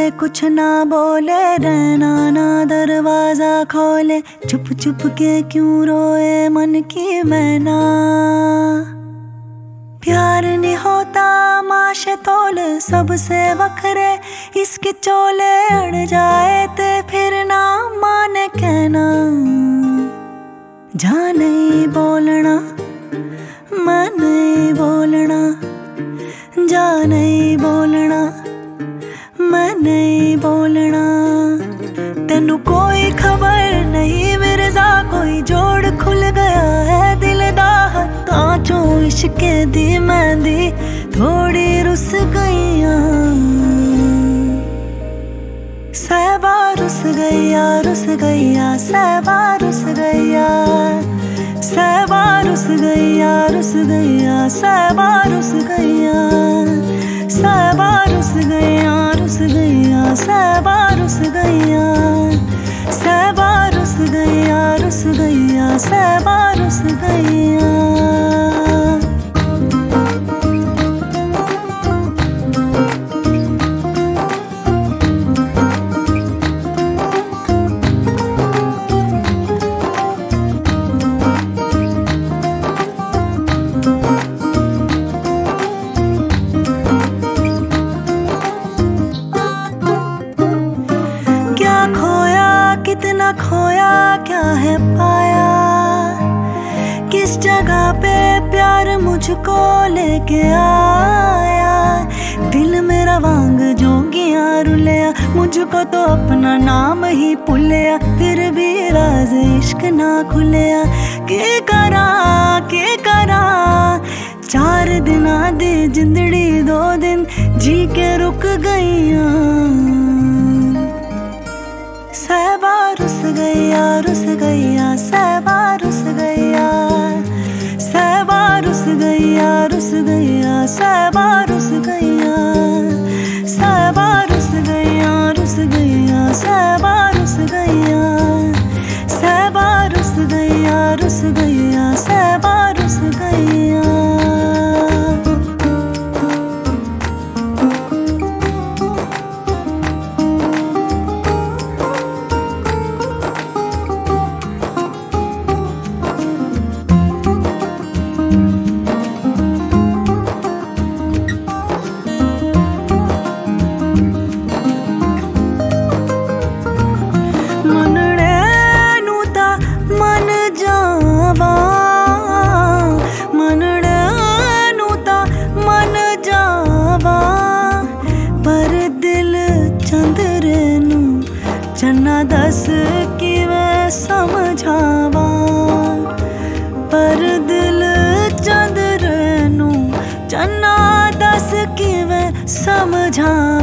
कुछ ना बोले, रहना ना दरवाजा खोले, चुप चुप के क्यों रोए मन की मैना। प्यार नहीं होता माशे तोल, सबसे वखरे इसके चोले, अड़ जाए ते फिर ना माने कहना। जा नहीं बोलना, मैं नहीं बोलना, जा नहीं बोलना, मैं नहीं बोलना। तेनू कोई खबर नहीं मिर्जा, कोई जोड़ खुल गया है दिल दा, हत्थां चों इश्के दी मेहंदी थोड़ी रुस गईयां। सहबा रुस गईया, रुस गईया, सहबा रुस गईया, सहबा रुस गईया, रुस गईया, सहबा रुस गईया, सहबा रुस गईया, रुस गईया, सहबा रुस गईया, सहबा रुस गईया, रुस गईया, सहबा रुस गईया। कितना खोया, क्या है पाया, किस जगह पे प्यार मुझको लेके आया। दिल मेरा वांग जोगिया रुलिया, मुझको तो अपना नाम ही भुलिया, फिर भी राज इश्क ना खुलिया। के करा 4 दिन आदि जिंदड़ी 2 दिन जी के रुक गईयां। सहबा रुस गईया, रुस गईया, सहबा रुस गईया, सहबा रुस गईया, रुस गईया, सहबा रुस गईया, सहबा रुस गईया, रुस गईया, सहबा रुस गईया, सहबा रुस गईया, रुस गईया, सहबा रुस गईया। चन्ना दस कि मैं समझावा, पर दिल चंद्र नू चन्ना दस कि मैं समझावा।